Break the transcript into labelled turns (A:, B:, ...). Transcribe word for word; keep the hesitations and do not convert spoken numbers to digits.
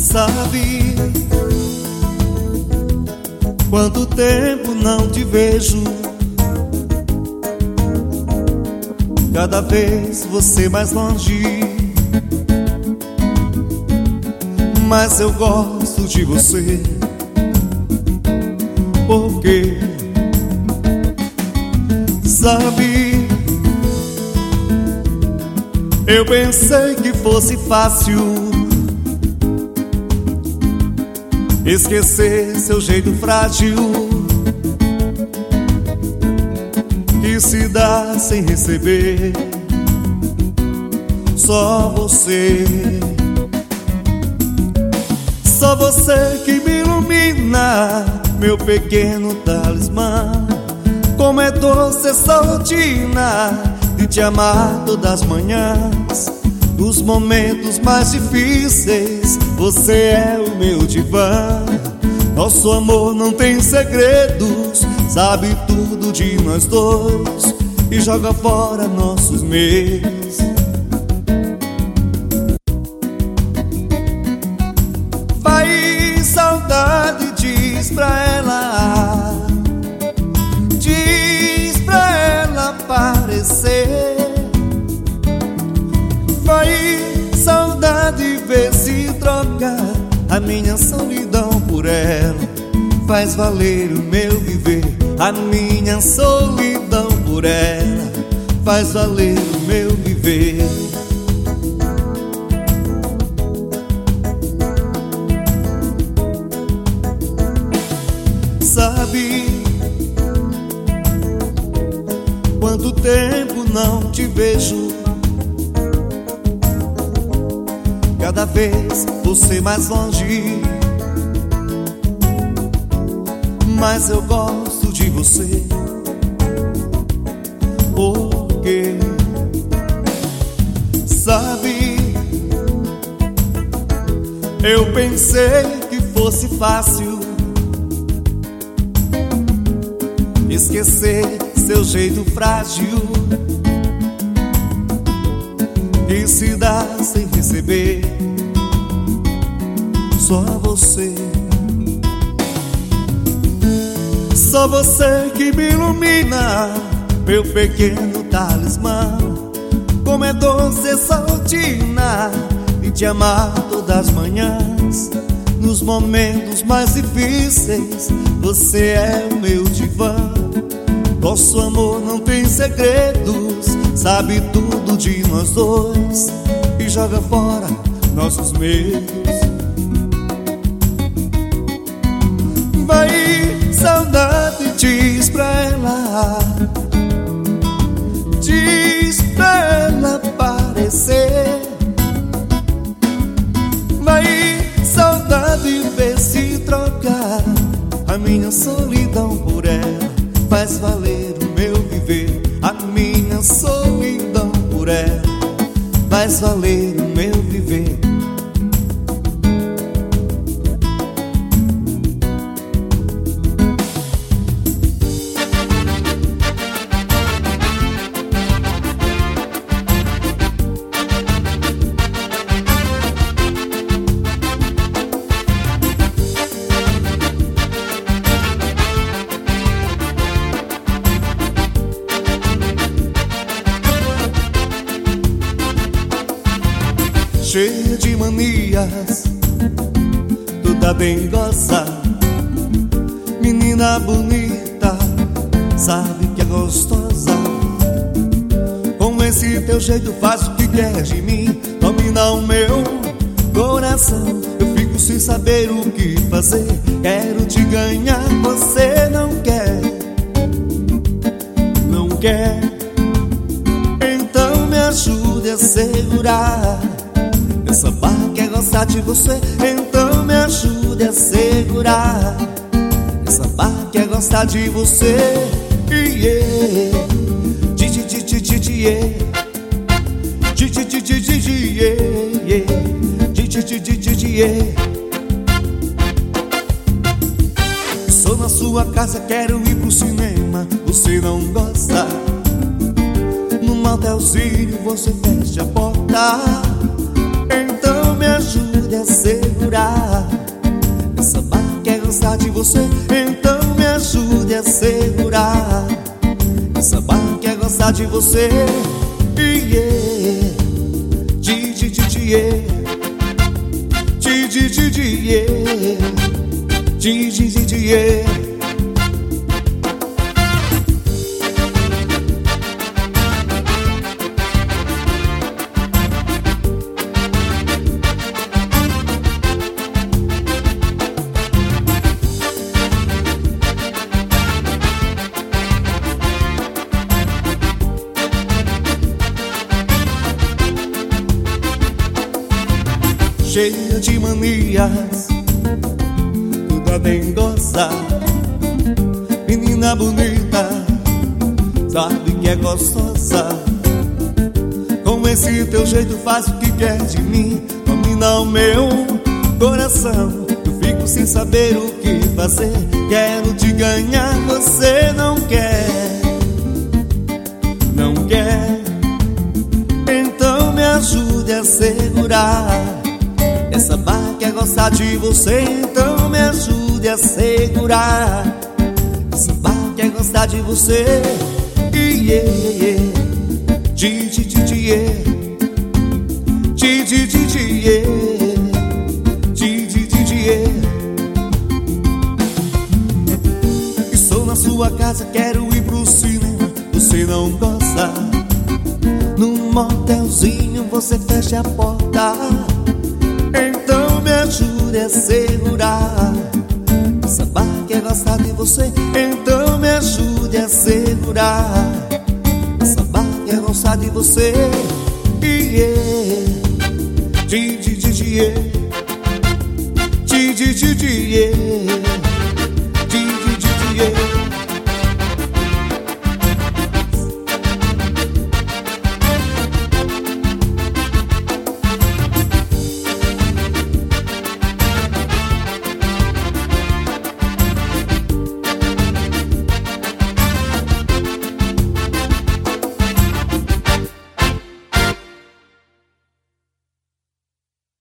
A: Sabe quanto tempo não te vejo? Cada vez você mais longe, mas eu gosto de você. Porque sabe, eu pensei que fosse fácil esquecer seu jeito frágil, que se dá sem receber. Só você, só você que me ilumina, meu pequeno talismã. Como é doce essa rotina de te amar todas as manhãs. Nos momentos mais difíceis, você é o meu divã. Nosso amor não tem segredos, sabe tudo de nós dois e joga fora nossos medos. Vai, saudade, diz pra ela, diz pra ela aparecer. Vai, saudade, vê se troca a minha solidão por ela. Faz valer o meu viver, a minha solidão por ela. Faz valer o meu viver. Sabe quanto tempo não te vejo? Cada vez você mais longe, mas eu gosto de você. Porque sabe, eu pensei que fosse fácil esquecer seu jeito frágil, que se dá sem receber. Só você, só você que me ilumina, meu pequeno talismã. Como é doce essa rotina de te amar todas as manhãs. Nos momentos mais difíceis, você é o meu divã. Nosso amor não tem segredos, sabe tudo de nós dois e joga fora nossos medos. Vai, saudade, diz pra ela, diz pra ela aparecer. Vai, saudade, vê se trocar a minha solidão por ela. Faz valer o meu viver, a minha solidão por ela. Faz valer o meu viver. Cheia de manias, toda dengosa, menina bonita, sabe que é gostosa. Com esse teu jeito faz o que quer de mim, domina o meu coração. Eu fico sem saber o que fazer, quero te ganhar, você não quer, não quer. Então me ajude a segurar essa barra quer gostar de você, então me ajude a segurar. Essa barra quer gostar de você, yeah. Di di di di di di yeah. Di di di di di di yeah. Di di di di di di yeah. Sou na sua casa, quero ir pro cinema, você não gosta. Num motelzinho você fecha a porta, então me ajude a a segurar. Essa barra quer gostar de você, então me ajude a segurar. Essa barra quer gostar de você, yeah. Di, di, di, di, yeah. Di, di, di, di, yeah. Di, di, di, di, yeah. Cheia de manias, toda dengosa, menina bonita, sabe que é gostosa. Com esse teu jeito faz o que quer de mim, domina o meu coração. Eu fico sem saber o que fazer, quero te ganhar, você não quer, não quer. Então me ajude a segurar. Essa barra quer gostar de você, então me ajude a segurar. Essa barra quer gostar de você, yeah, yeah. Di, di, di, di, yeah. Di, di, di, di, yeah. Di, di, di, di, yeah. Estou na sua casa, quero ir pro cinema, você não gosta. Num motelzinho você fecha a porta, então me ajude a segurar. Essa barra quer gostar de você, então me ajude a segurar. Essa barra quer gostar de você, yeah. Di, di, di, di, yeah. Di, di, di, di, yeah. Di, di, di, di, yeah.